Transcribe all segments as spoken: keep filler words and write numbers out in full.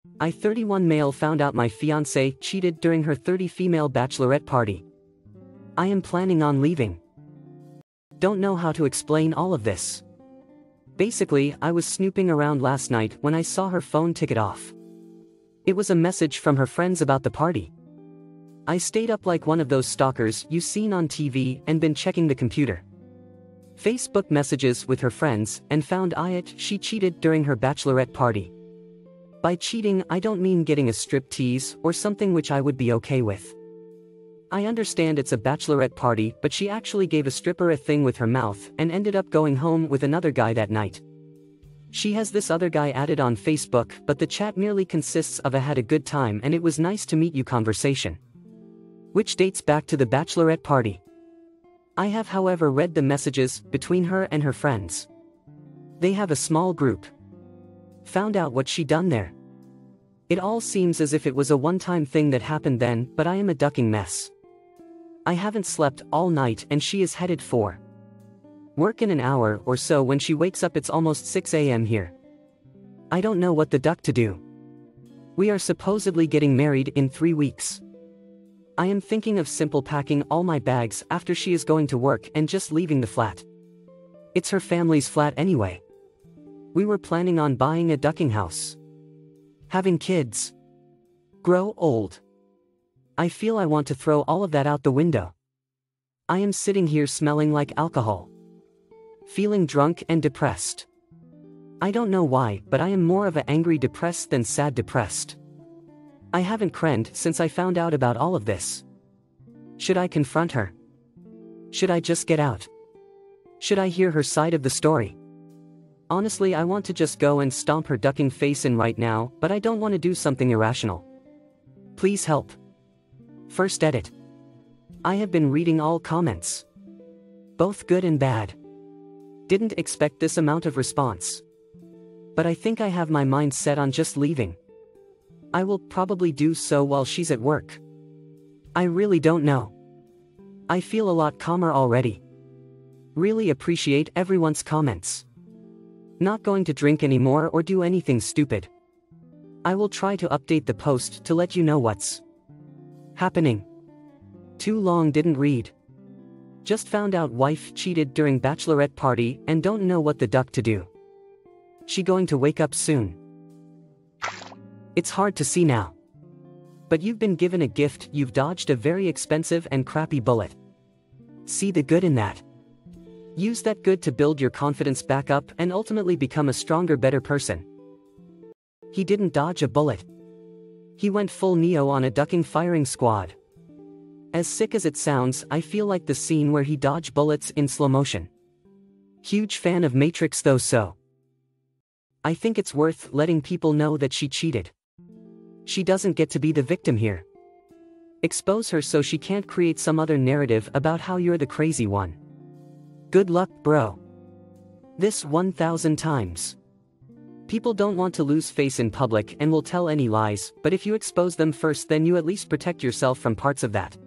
I thirty-one male found out my fiancée cheated during her thirty female bachelorette party. I am planning on leaving. Don't know how to explain all of this. Basically, I was snooping around last night when I saw her phone ticket off. It was a message from her friends about the party. I stayed up like one of those stalkers you've seen on T V and been checking the computer. Facebook messages with her friends and found out she cheated during her bachelorette party. By cheating, I don't mean getting a strip tease or something which I would be okay with. I understand it's a bachelorette party, but she actually gave a stripper a thing with her mouth and ended up going home with another guy that night. She has this other guy added on Facebook, but the chat merely consists of a had a good time and it was nice to meet you conversation, which dates back to the bachelorette party. I have however read the messages between her and her friends. They have a small group. Found out what she done there. It all seems as if it was a one-time thing that happened then, but I am a ducking mess. I haven't slept all night and she is headed for work in an hour or so. When she wakes up it's almost six a m here. I don't know what the duck to do. We are supposedly getting married in three weeks. I am thinking of simple packing all my bags after she is going to work and just leaving the flat. It's her family's flat anyway. We were planning on buying a ducking house. Having kids. Grow old. I feel I want to throw all of that out the window. I am sitting here smelling like alcohol. Feeling drunk and depressed. I don't know why, but I am more of a angry depressed than sad depressed. I haven't cried since I found out about all of this. Should I confront her? Should I just get out? Should I hear her side of the story? Honestly, I want to just go and stomp her ducking face in right now, but I don't want to do something irrational. Please help. First edit. I have been reading all comments. Both good and bad. Didn't expect this amount of response. But I think I have my mind set on just leaving. I will probably do so while she's at work. I really don't know. I feel a lot calmer already. Really appreciate everyone's comments. Not going to drink anymore or do anything stupid. I will try to update the post to let you know what's happening. Too long didn't read. Just found out wife cheated during bachelorette party and don't know what the duck to do. She going to wake up soon? It's hard to see now. But you've been given a gift, you've dodged a very expensive and crappy bullet. See the good in that. Use that good to build your confidence back up and ultimately become a stronger, better person. He didn't dodge a bullet. He went full Neo on a ducking firing squad. As sick as it sounds, I feel like the scene where he dodged bullets in slow motion. Huge fan of Matrix though, so I think it's worth letting people know that she cheated. She doesn't get to be the victim here. Expose her so she can't create some other narrative about how you're the crazy one. Good luck, bro. This one thousand times. People don't want to lose face in public and will tell any lies, but if you expose them first, then you at least protect yourself from parts of that.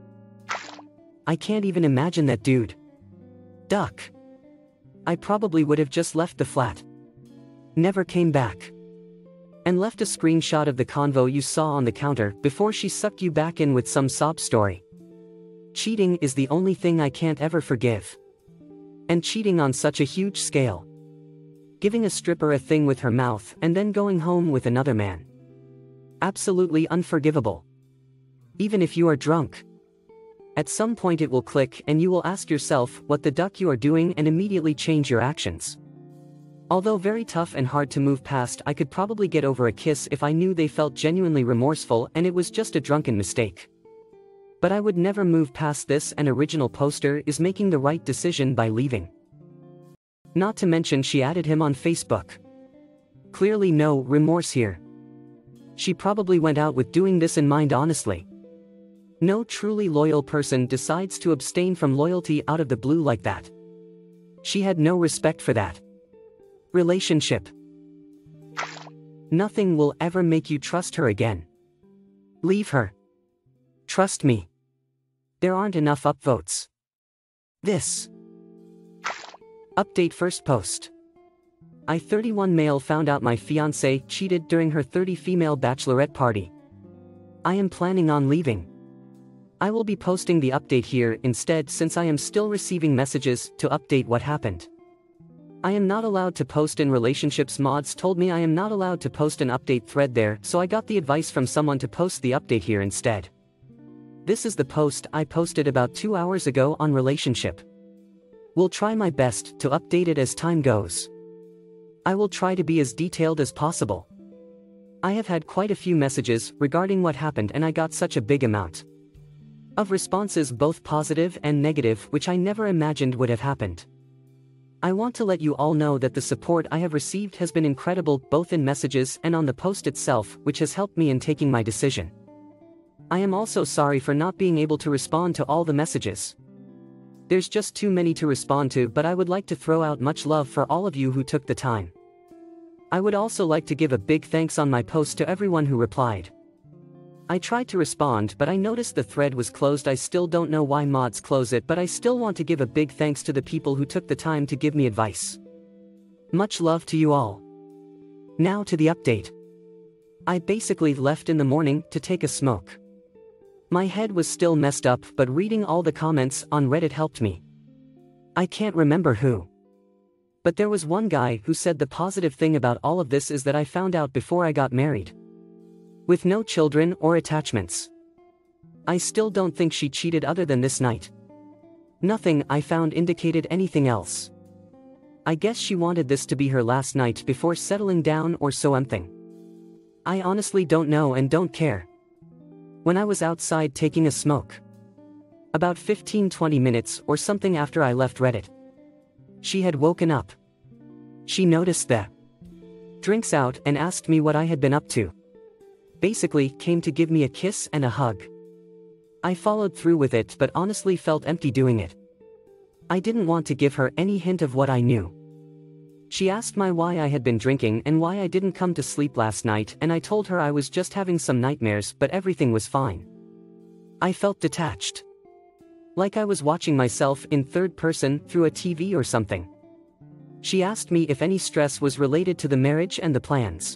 I can't even imagine that dude. Duck. I probably would have just left the flat. Never came back. And left a screenshot of the convo you saw on the counter before she sucked you back in with some sob story. Cheating is the only thing I can't ever forgive. And cheating on such a huge scale. Giving a stripper a thing with her mouth and then going home with another man. Absolutely unforgivable. Even if you are drunk. At some point it will click and you will ask yourself what the duck you are doing and immediately change your actions. Although very tough and hard to move past, I could probably get over a kiss if I knew they felt genuinely remorseful and it was just a drunken mistake. But I would never move past this, and original poster is making the right decision by leaving. Not to mention she added him on Facebook. Clearly no remorse here. She probably went out with doing this in mind, honestly. No truly loyal person decides to abstain from loyalty out of the blue like that. She had no respect for that relationship. Nothing will ever make you trust her again. Leave her. Trust me. There aren't enough upvotes. This update first post. I thirty-one male found out my fiancé cheated during her thirty female bachelorette party. I am planning on leaving. I will be posting the update here instead since I am still receiving messages to update what happened. I am not allowed to post in relationships. Mods told me I am not allowed to post an update thread there, so I got the advice from someone to post the update here instead. This is the post I posted about two hours ago on relationship. Will try my best to update it as time goes. I will try to be as detailed as possible. I have had quite a few messages regarding what happened and I got such a big amount of responses, both positive and negative, which I never imagined would have happened. I want to let you all know that the support I have received has been incredible, both in messages and on the post itself, which has helped me in taking my decision. I am also sorry for not being able to respond to all the messages. There's just too many to respond to, but I would like to throw out much love for all of you who took the time. I would also like to give a big thanks on my post to everyone who replied. I tried to respond, but I noticed the thread was closed. I still don't know why mods close it, but I still want to give a big thanks to the people who took the time to give me advice. Much love to you all. Now to the update. I basically left in the morning to take a smoke. My head was still messed up, but reading all the comments on Reddit helped me. I can't remember who. But there was one guy who said the positive thing about all of this is that I found out before I got married. With no children or attachments. I still don't think she cheated other than this night. Nothing I found indicated anything else. I guess she wanted this to be her last night before settling down or something. I honestly don't know and don't care. When I was outside taking a smoke, about fifteen to twenty minutes or something after I left Reddit, she had woken up. She noticed the drinks out and asked me what I had been up to. Basically, came to give me a kiss and a hug. I followed through with it, but honestly felt empty doing it. I didn't want to give her any hint of what I knew. She asked me why I had been drinking and why I didn't come to sleep last night, and I told her I was just having some nightmares, but everything was fine. I felt detached. Like I was watching myself in third person through a T V or something. She asked me if any stress was related to the marriage and the plans.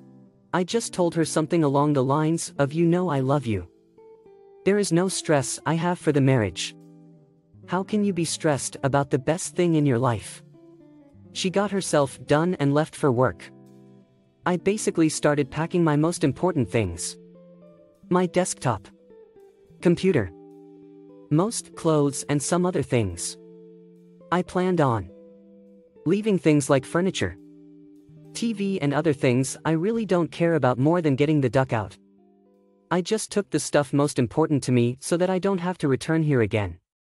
I just told her something along the lines of, "You know I love you. There is no stress I have for the marriage. How can you be stressed about the best thing in your life?" She got herself done and left for work. I basically started packing my most important things. My desktop, computer, most clothes and some other things. I planned on leaving things like furniture, T V and other things I really don't care about more than getting the duck out. I just took the stuff most important to me so that I don't have to return here again.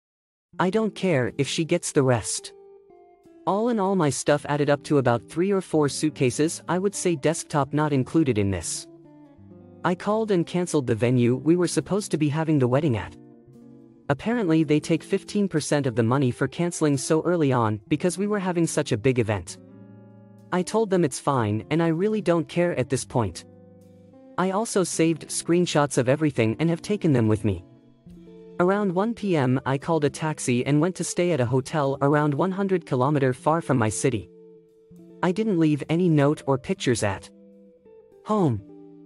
I don't care if she gets the rest. All in all, my stuff added up to about three or four suitcases, I would say desktop not included in this. I called and cancelled the venue we were supposed to be having the wedding at. Apparently they take fifteen percent of the money for cancelling so early on because we were having such a big event. I told them it's fine and I really don't care at this point. I also saved screenshots of everything and have taken them with me. Around one p m I called a taxi and went to stay at a hotel around one hundred kilometers far from my city. I didn't leave any note or pictures at home.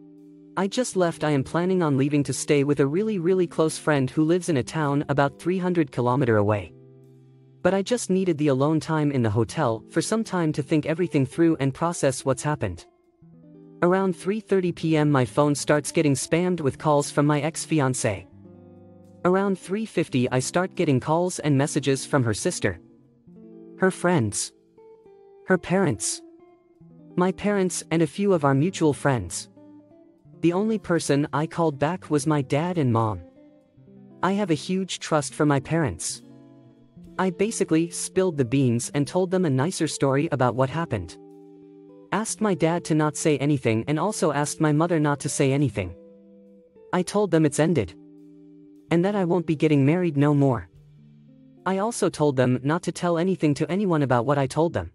I just left. I am planning on leaving to stay with a really really close friend who lives in a town about three hundred kilometers away. But I just needed the alone time in the hotel for some time to think everything through and process what's happened. Around three thirty p m my phone starts getting spammed with calls from my ex-fiancé. Around three fifty I start getting calls and messages from her sister, her friends, her parents, my parents and a few of our mutual friends. The only person I called back was my dad and mom. I have a huge trust for my parents. I basically spilled the beans and told them a nicer story about what happened. Asked my dad to not say anything and also asked my mother not to say anything. I told them it's ended. And that I won't be getting married no more. I also told them not to tell anything to anyone about what I told them.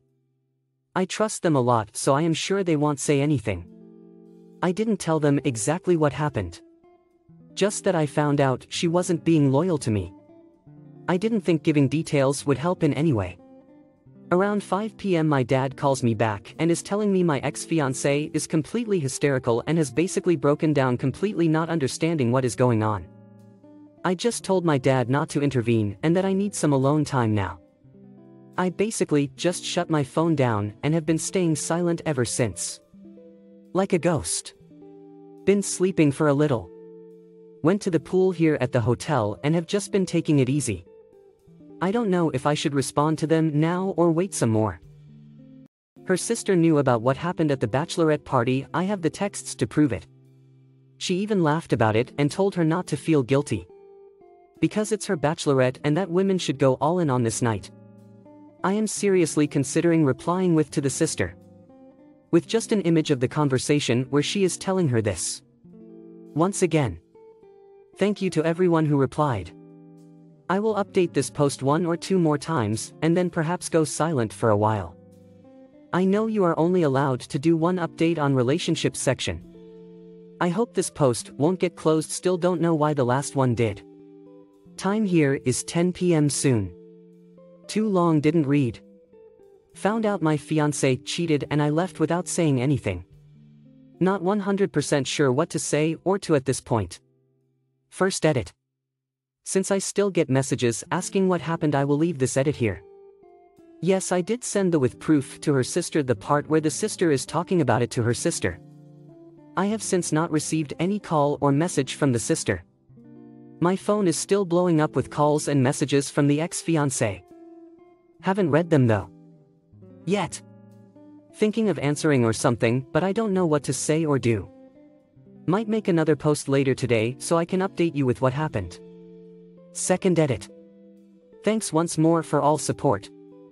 I trust them a lot, so I am sure they won't say anything. I didn't tell them exactly what happened. Just that I found out she wasn't being loyal to me. I didn't think giving details would help in any way. Around five p m my dad calls me back and is telling me my ex-fiancée is completely hysterical and has basically broken down, completely not understanding what is going on. I just told my dad not to intervene and that I need some alone time now. I basically just shut my phone down and have been staying silent ever since. Like a ghost. Been sleeping for a little. Went to the pool here at the hotel and have just been taking it easy. I don't know if I should respond to them now or wait some more. Her sister knew about what happened at the bachelorette party. I have the texts to prove it. She even laughed about it and told her not to feel guilty. Because it's her bachelorette and that women should go all in on this night. I am seriously considering replying with to the sister. With just an image of the conversation where she is telling her this. Once again. Thank you to everyone who replied. I will update this post one or two more times and then perhaps go silent for a while. I know you are only allowed to do one update on relationships section. I hope this post won't get closed. Still don't know why the last one did. Time here is ten p m soon. Too long, didn't read. Found out my fiancé cheated and I left without saying anything. Not one hundred percent sure what to say or to at this point. First edit. Since I still get messages asking what happened, I will leave this edit here. Yes, I did send the with proof to her sister, the part where the sister is talking about it to her sister. I have since not received any call or message from the sister. My phone is still blowing up with calls and messages from the ex-fiancé. Haven't read them though. Yet. Thinking of answering or something, but I don't know what to say or do. Might make another post later today so I can update you with what happened. Second edit. Thanks once more for all support.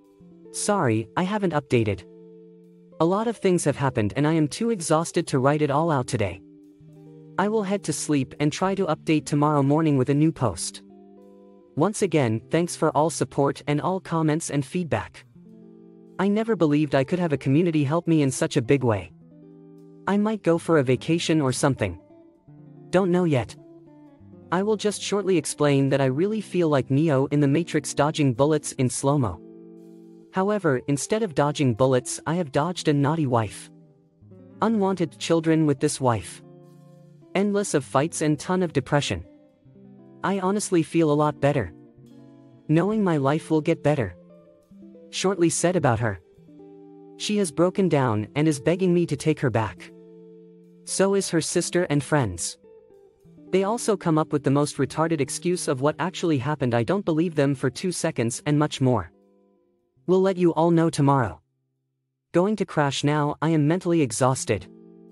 Sorry, I haven't updated. A lot of things have happened and I am too exhausted to write it all out today. I will head to sleep and try to update tomorrow morning with a new post. Once again, thanks for all support and all comments and feedback. I never believed I could have a community help me in such a big way. I might go for a vacation or something. Don't know yet. I will just shortly explain that I really feel like Neo in the Matrix dodging bullets in slow-mo. However, instead of dodging bullets, I have dodged a naughty wife. Unwanted children with this wife. Endless of fights and ton of depression. I honestly feel a lot better. Knowing my life will get better. Shortly said about her. She has broken down and is begging me to take her back. So is her sister and friends. They also come up with the most retarded excuse of what actually happened. I don't believe them for two seconds and much more. We'll let you all know tomorrow. Going to crash now. I am mentally exhausted.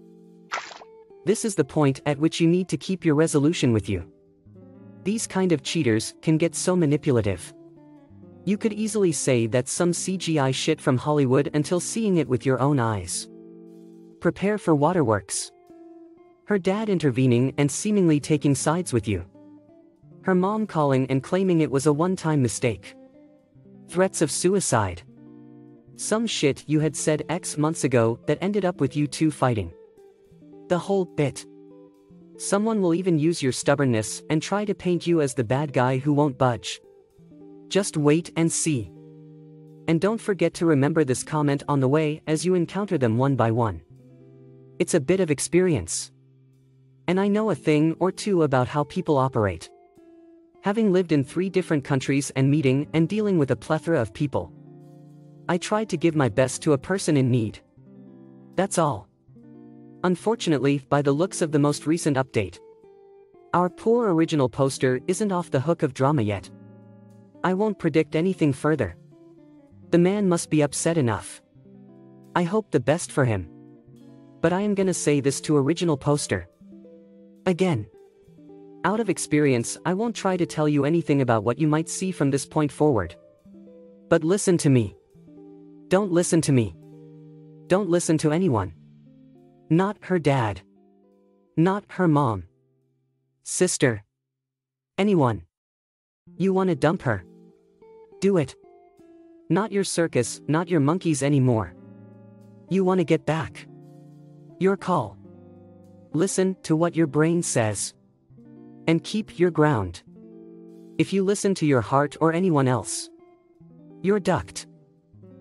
This is the point at which you need to keep your resolution with you. These kind of cheaters can get so manipulative. You could easily say that's some C G I shit from Hollywood until seeing it with your own eyes. Prepare for waterworks. Her dad intervening and seemingly taking sides with you. Her mom calling and claiming it was a one-time mistake. Threats of suicide. Some shit you had said X months ago that ended up with you two fighting. The whole bit. Someone will even use your stubbornness and try to paint you as the bad guy who won't budge. Just wait and see. And don't forget to remember this comment on the way as you encounter them one by one. It's a bit of experience. And I know a thing or two about how people operate. Having lived in three different countries and meeting and dealing with a plethora of people. I tried to give my best to a person in need. That's all. Unfortunately, by the looks of the most recent update, our poor original poster isn't off the hook of drama yet. I won't predict anything further. The man must be upset enough. I hope the best for him. But I am gonna say this to original poster. Again. Out of experience, I won't try to tell you anything about what you might see from this point forward. But listen to me. Don't listen to me. Don't listen to anyone. Not her dad. Not her mom. Sister. Anyone. You want to dump her? Do it. Not your circus, not your monkeys anymore. You want to get back. Your call. Listen to what your brain says. And keep your ground. If you listen to your heart or anyone else, you're ducked.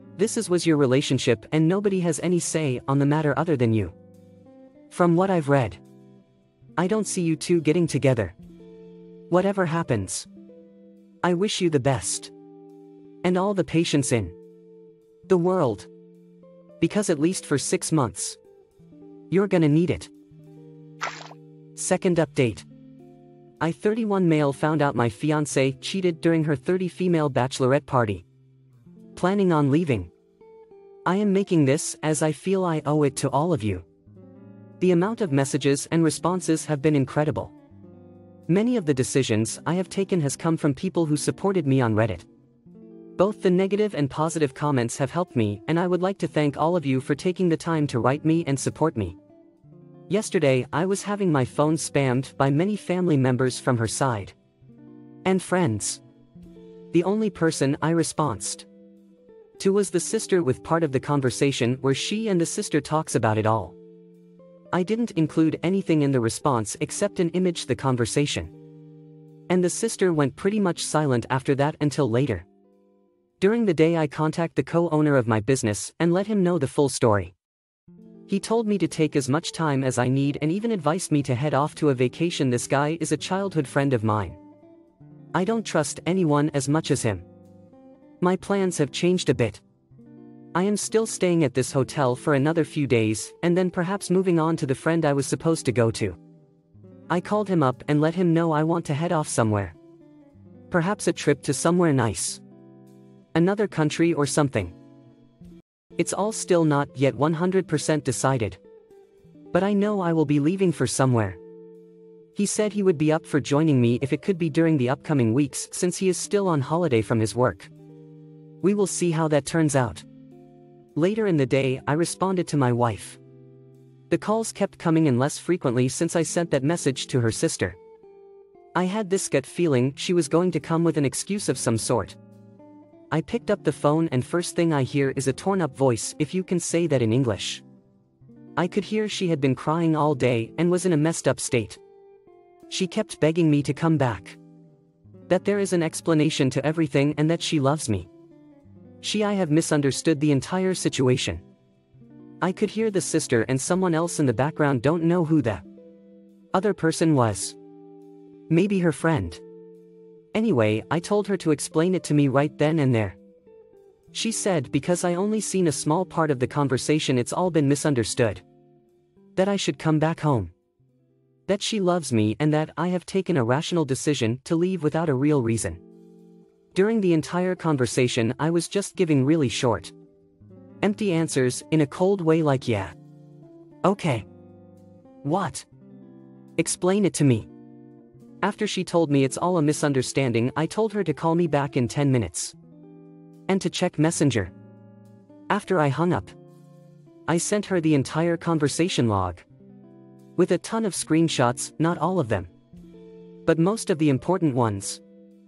This is was your relationship and nobody has any say on the matter other than you. From what I've read, I don't see you two getting together. Whatever happens, I wish you the best. And all the patience in the world. Because at least for six months, you're gonna need it. Second update. I thirty-one male found out my fiancée cheated during her thirty female bachelorette party. Planning on leaving. I am making this as I feel I owe it to all of you. The amount of messages and responses have been incredible. Many of the decisions I have taken has come from people who supported me on Reddit. Both the negative and positive comments have helped me, and I would like to thank all of you for taking the time to write me and support me. Yesterday, I was having my phone spammed by many family members from her side. And friends. The only person I responded to was the sister with part of the conversation where she and the sister talks about it all. I didn't include anything in the response except an image the conversation. And the sister went pretty much silent after that until later. During the day I contact the co-owner of my business and let him know the full story. He told me to take as much time as I need and even advised me to head off to a vacation. This guy is a childhood friend of mine. I don't trust anyone as much as him. My plans have changed a bit. I am still staying at this hotel for another few days and then perhaps moving on to the friend I was supposed to go to. I called him up and let him know I want to head off somewhere. Perhaps a trip to somewhere nice. Another country or something. It's all still not yet one hundred percent decided. But I know I will be leaving for somewhere. He said he would be up for joining me if it could be during the upcoming weeks since he is still on holiday from his work. We will see how that turns out. Later in the day, I responded to my wife. The calls kept coming in less frequently since I sent that message to her sister. I had this gut feeling she was going to come with an excuse of some sort. I picked up the phone and first thing I hear is a torn-up voice, if you can say that in English. I could hear she had been crying all day and was in a messed up state. She kept begging me to come back. That there is an explanation to everything and that she loves me. She I have misunderstood the entire situation. I could hear the sister and someone else in the background, don't know who the other person was. Maybe her friend. Anyway, I told her to explain it to me right then and there. She said because I only seen a small part of the conversation, it's all been misunderstood. That I should come back home. That she loves me and that I have taken a rational decision to leave without a real reason. During the entire conversation I was just giving really short, empty answers in a cold way like yeah. Okay. What? Explain it to me. After she told me it's all a misunderstanding, I told her to call me back in ten minutes. And to check Messenger. After I hung up, I sent her the entire conversation log. With a ton of screenshots, not all of them, but most of the important ones.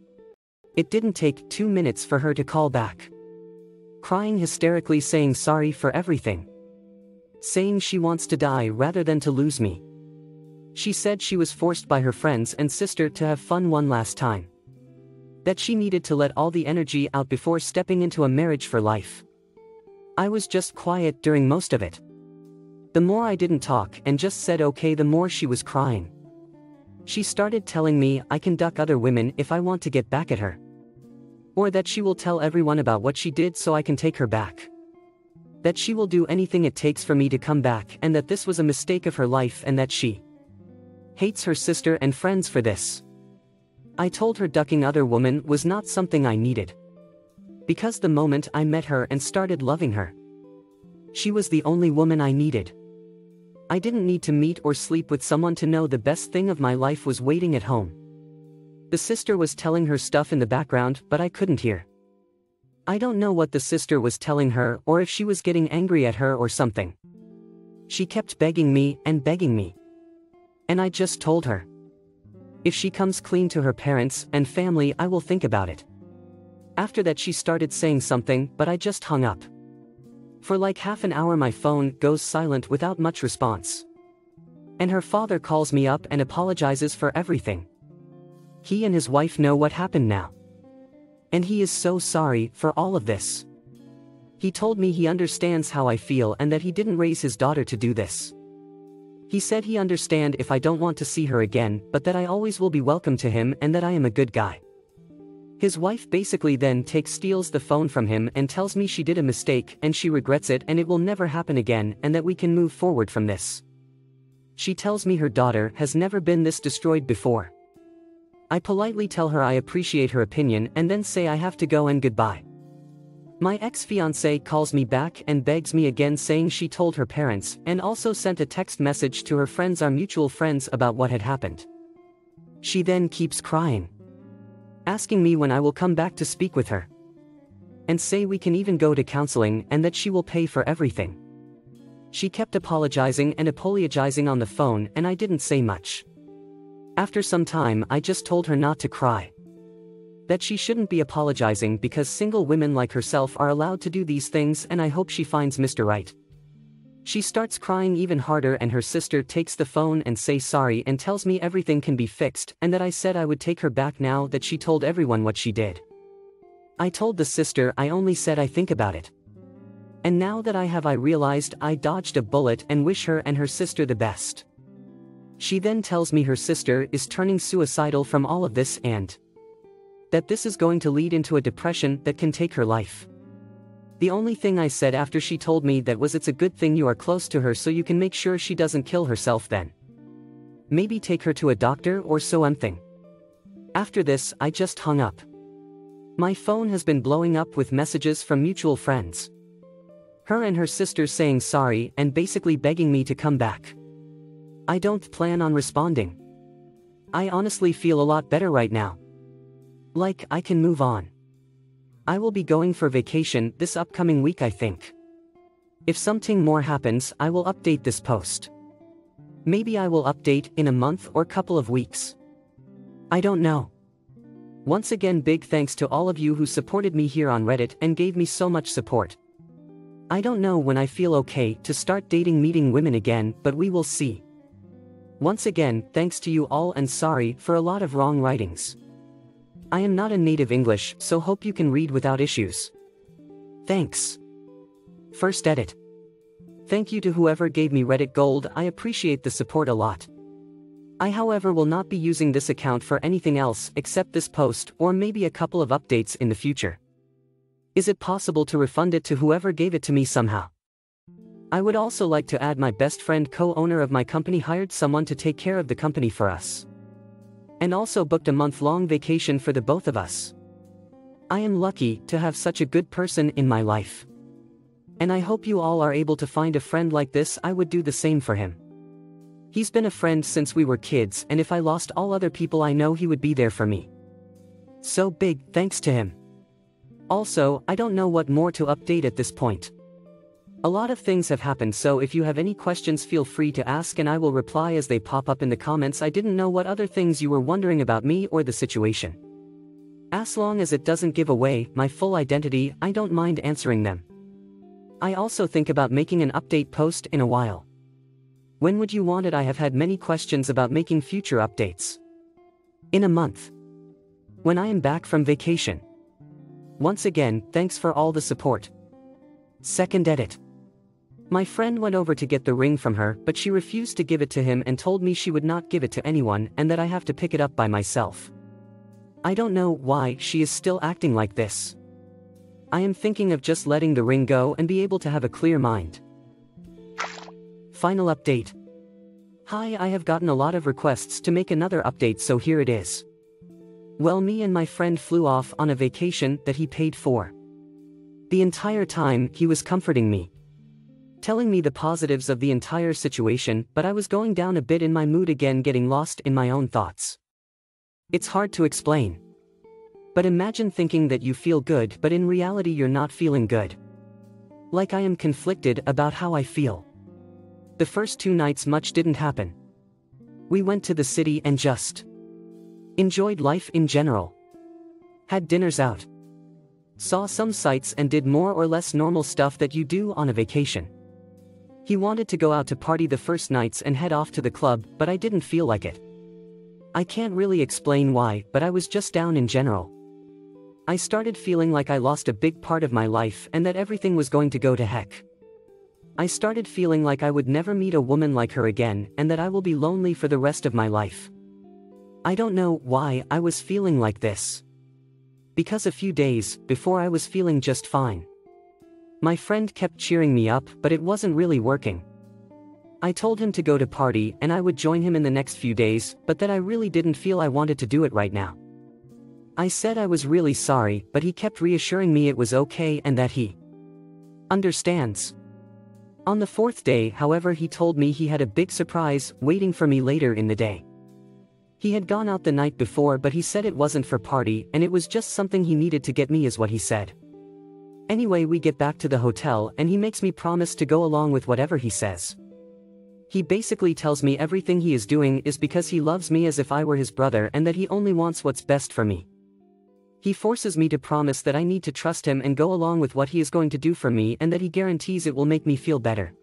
It didn't take two minutes for her to call back. Crying hysterically, saying sorry for everything. Saying she wants to die rather than to lose me. She said she was forced by her friends and sister to have fun one last time. That she needed to let all the energy out before stepping into a marriage for life. I was just quiet during most of it. The more I didn't talk and just said okay, the more she was crying. She started telling me I can duck other women if I want to get back at her. Or that she will tell everyone about what she did so I can take her back. That she will do anything it takes for me to come back and that this was a mistake of her life and that she hates her sister and friends for this. I told her ducking other women was not something I needed. Because the moment I met her and started loving her, she was the only woman I needed. I didn't need to meet or sleep with someone to know the best thing of my life was waiting at home. The sister was telling her stuff in the background, but I couldn't hear. I don't know what the sister was telling her or if she was getting angry at her or something. She kept begging me and begging me. And I just told her, if she comes clean to her parents and family, I will think about it. After that she started saying something, but I just hung up. For like half an hour my phone goes silent without much response. And her father calls me up and apologizes for everything. He and his wife know what happened now. And he is so sorry for all of this. He told me he understands how I feel and that he didn't raise his daughter to do this. He said he understand if I don't want to see her again, but that I always will be welcome to him and that I am a good guy. His wife basically then takes steals the phone from him and tells me she did a mistake and she regrets it and it will never happen again and that we can move forward from this. She tells me her daughter has never been this destroyed before. I politely tell her I appreciate her opinion and then say I have to go and goodbye. My ex-fiancé calls me back and begs me again, saying she told her parents and also sent a text message to her friends, our mutual friends, about what had happened. She then keeps crying, asking me when I will come back to speak with her, and say we can even go to counseling and that she will pay for everything. She kept apologizing and apologizing on the phone and I didn't say much. After some time I just told her not to cry, that she shouldn't be apologizing because single women like herself are allowed to do these things and I hope she finds Mister Right. She starts crying even harder and her sister takes the phone and says sorry and tells me everything can be fixed and that I said I would take her back now that she told everyone what she did. I told the sister I only said I think about it. And now that I have I realized I dodged a bullet and wish her and her sister the best. She then tells me her sister is turning suicidal from all of this and that this is going to lead into a depression that can take her life. The only thing I said after she told me that was, it's a good thing you are close to her so you can make sure she doesn't kill herself then. Maybe take her to a doctor or something. After this I just hung up. My phone has been blowing up with messages from mutual friends. Her and her sister saying sorry and basically begging me to come back. I don't plan on responding. I honestly feel a lot better right now. Like I can move on. I will be going for vacation this upcoming week, I think. If something more happens, I will update this post. Maybe I will update in a month or couple of weeks. I don't know. Once again, big thanks to all of you who supported me here on Reddit and gave me so much support. I don't know when I feel okay to start dating meeting women again, but we will see. Once again, thanks to you all and sorry for a lot of wrong writings. I am not a native English, so hope you can read without issues. Thanks. First edit. Thank you to whoever gave me Reddit Gold, I appreciate the support a lot. I however will not be using this account for anything else except this post or maybe a couple of updates in the future. Is it possible to refund it to whoever gave it to me somehow? I would also like to add my best friend, co-owner of my company, hired someone to take care of the company for us. And also booked a month-long vacation for the both of us. I am lucky to have such a good person in my life. And I hope you all are able to find a friend like this. I would do the same for him. He's been a friend since we were kids, and if I lost all other people I know he would be there for me. So big thanks to him. Also, I don't know what more to update at this point. A lot of things have happened, so if you have any questions feel free to ask and I will reply as they pop up in the comments. I didn't know what other things you were wondering about me or the situation. As long as it doesn't give away my full identity, I don't mind answering them. I also think about making an update post in a while. When would you want it? I have had many questions about making future updates. In a month. When I am back from vacation. Once again, thanks for all the support. Second edit. My friend went over to get the ring from her, but she refused to give it to him and told me she would not give it to anyone and that I have to pick it up by myself. I don't know why she is still acting like this. I am thinking of just letting the ring go and be able to have a clear mind. Final update. Hi, I have gotten a lot of requests to make another update, so here it is. Well, me and my friend flew off on a vacation that he paid for. The entire time he was comforting me, telling me the positives of the entire situation, but I was going down a bit in my mood again, getting lost in my own thoughts. It's hard to explain. But imagine thinking that you feel good, but in reality you're not feeling good. Like I am conflicted about how I feel. The first two nights much didn't happen. We went to the city and just enjoyed life in general. Had dinners out. Saw some sights and did more or less normal stuff that you do on a vacation. He wanted to go out to party the first nights and head off to the club, but I didn't feel like it. I can't really explain why, but I was just down in general. I started feeling like I lost a big part of my life and that everything was going to go to heck. I started feeling like I would never meet a woman like her again and that I will be lonely for the rest of my life. I don't know why I was feeling like this. Because a few days before I was feeling just fine. My friend kept cheering me up, but it wasn't really working. I told him to go to party and I would join him in the next few days, but that I really didn't feel I wanted to do it right now. I said I was really sorry, but he kept reassuring me it was okay and that he understands. On the fourth day, however, he told me he had a big surprise waiting for me later in the day. He had gone out the night before, but he said it wasn't for party and it was just something he needed to get me, is what he said. Anyway, we get back to the hotel and he makes me promise to go along with whatever he says. He basically tells me everything he is doing is because he loves me as if I were his brother and that he only wants what's best for me. He forces me to promise that I need to trust him and go along with what he is going to do for me and that he guarantees it will make me feel better.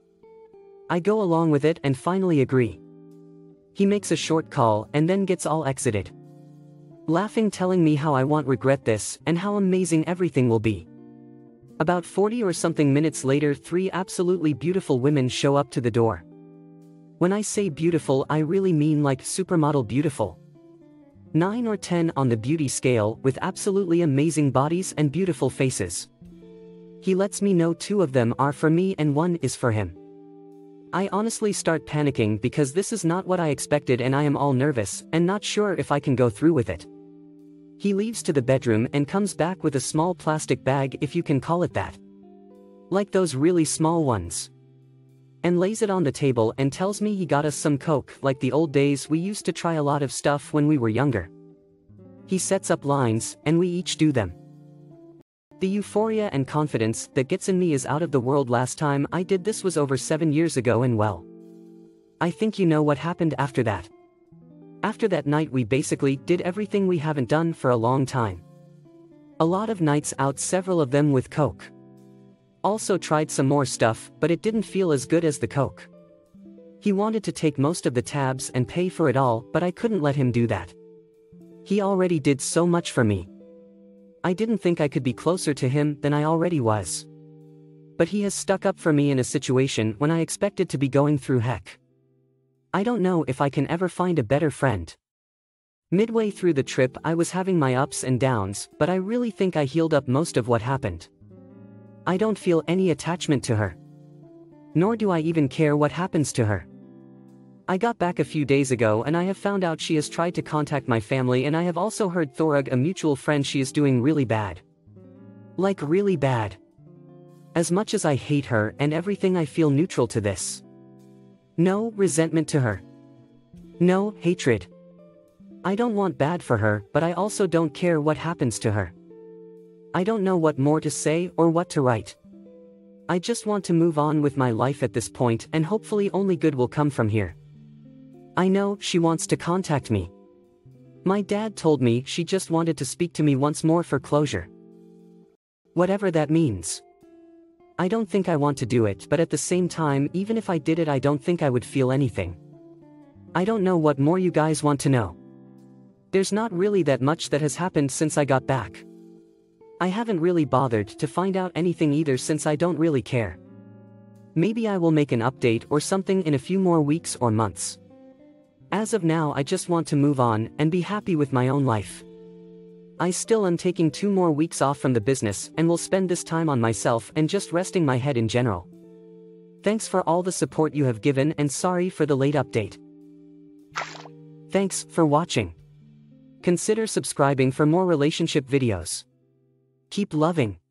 I go along with it and finally agree. He makes a short call and then gets all exited. Laughing, telling me how I won't regret this and how amazing everything will be. About forty or something minutes later, three absolutely beautiful women show up to the door. When I say beautiful, I really mean like supermodel beautiful. nine or ten on the beauty scale, with absolutely amazing bodies and beautiful faces. He lets me know two of them are for me and one is for him. I honestly start panicking because this is not what I expected and I am all nervous and not sure if I can go through with it. He leaves to the bedroom and comes back with a small plastic bag, if you can call it that. Like those really small ones. And lays it on the table and tells me he got us some Coke, like the old days we used to try a lot of stuff when we were younger. He sets up lines, and we each do them. The euphoria and confidence that gets in me is out of the world. Last time I did this was over seven years ago, and well, I think you know what happened after that. After that night we basically did everything we haven't done for a long time. A lot of nights out, several of them with Coke. Also tried some more stuff, but it didn't feel as good as the Coke. He wanted to take most of the tabs and pay for it all, but I couldn't let him do that. He already did so much for me. I didn't think I could be closer to him than I already was. But he has stuck up for me in a situation when I expected to be going through heck. I don't know if I can ever find a better friend. Midway through the trip I was having my ups and downs, but I really think I healed up most of what happened. I don't feel any attachment to her. Nor do I even care what happens to her. I got back a few days ago and I have found out she has tried to contact my family, and I have also heard Thorug, a mutual friend, she is doing really bad. Like really bad. As much as I hate her and everything, I feel neutral to this. No resentment to her. No hatred. I don't want bad for her, but I also don't care what happens to her. I don't know what more to say or what to write. I just want to move on with my life at this point, and hopefully only good will come from here. I know she wants to contact me. My dad told me she just wanted to speak to me once more for closure. Whatever that means. I don't think I want to do it, but at the same time, even if I did it, I don't think I would feel anything. I don't know what more you guys want to know. There's not really that much that has happened since I got back. I haven't really bothered to find out anything either, since I don't really care. Maybe I will make an update or something in a few more weeks or months. As of now, I just want to move on and be happy with my own life. I still am taking two more weeks off from the business and will spend this time on myself and just resting my head in general. Thanks for all the support you have given, and sorry for the late update. Thanks for watching. Consider subscribing for more relationship videos. Keep loving.